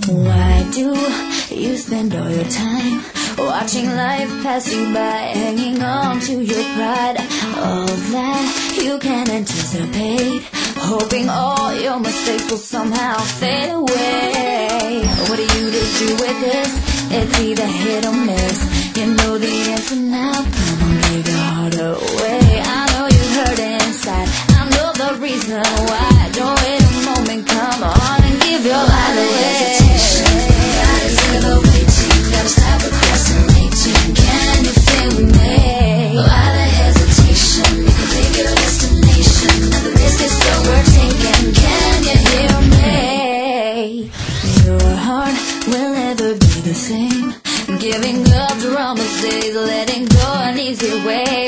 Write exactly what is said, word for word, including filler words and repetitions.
Why do you spend all your time watching life pass you by, hanging on to your pride? All that you can anticipate, hoping all your mistakes will somehow fade away. What do you to do with this? It's either hit or miss. You know the answer now, come on, give your heart away. I know you hurt inside, I know the reason why. Don't wait a moment, come on and give your life away. Will never be the same. Giving up the promised days, letting go an easy way.